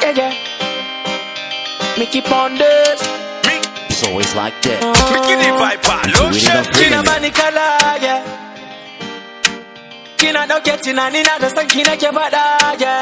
yeah. Me keep on this. It's always like that. Me give the vibe lotion. Kina bani kala, yeah. Kina dauke tunanina da san ki nake faɗa, yeah.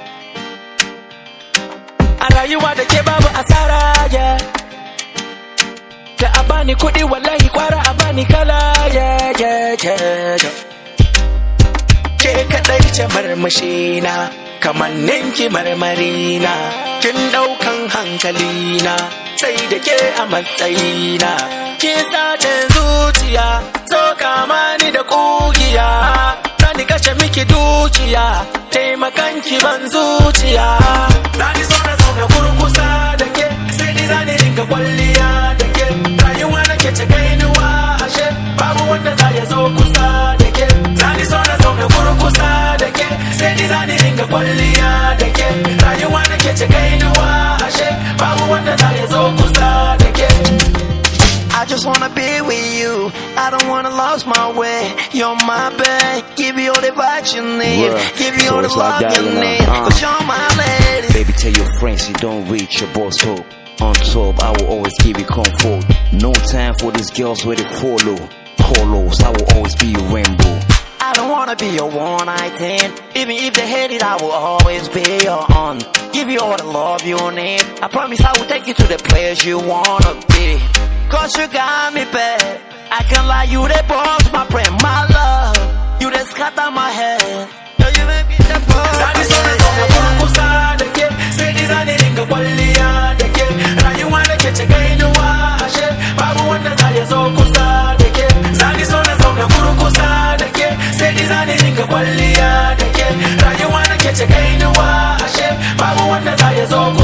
A rayuwa da ke babu asara, yeah. Da a bani kuɗi wallahi kwara a bani kala, yeah, yeah, yeah, yeah. Ke kaɗai ce marmashina, kamanninki marmarina, kin ɗaukan hankalina, sai da ke a matsayina. Ki sace zuciya, so kama ni da ƙugiya, zani kashe miki dukiya, taimakan ki ban zuciya. Zani so na zauna kurkusa da ke, sai ni zani ringa kwalliya da ke, rayuwa nake ce kainuwa ashe, babu wanda za ya zo kusa da ke. Zani so na zauna kurkusa da ke, sai ni zani ringa kwalliya da ke, rayuwa nake ce kainuwa ashe, babu wanda za ya zo kusa da ke. I just wanna be with you. I don't wanna lose my way. You're my babe. Give you all the vibes you need. Bruh. Give you So all the it's like love that, you you know. need. Cause you're my lady. Baby, tell your friends you don't reach your boss talk. On top, I will always give you comfort. No time for these girls where they follow. Polos, I will always be your rainbow. I don't wanna be your one-night stand. Even if they hate it, I will always be your own. Give you all the love you need. I promise I will take you to the place you wanna be. Cause you got me bad. I can't lie, you the boss, my friend, my love. You the scatter my head. Yo, you make me the boss. Zani so na zauna kurkusa da ke, sai ni zani ringa kwalliya da ke, rayuwa nake ce kainuwa ashe, babu wanda za ya zo kusa da ke. Zani so na zauna kurkusa da ke, sai ni zani ringa kwalliya da ke, rayuwa nake ce kainuwa ashe, babu wanda za ya zo kusa.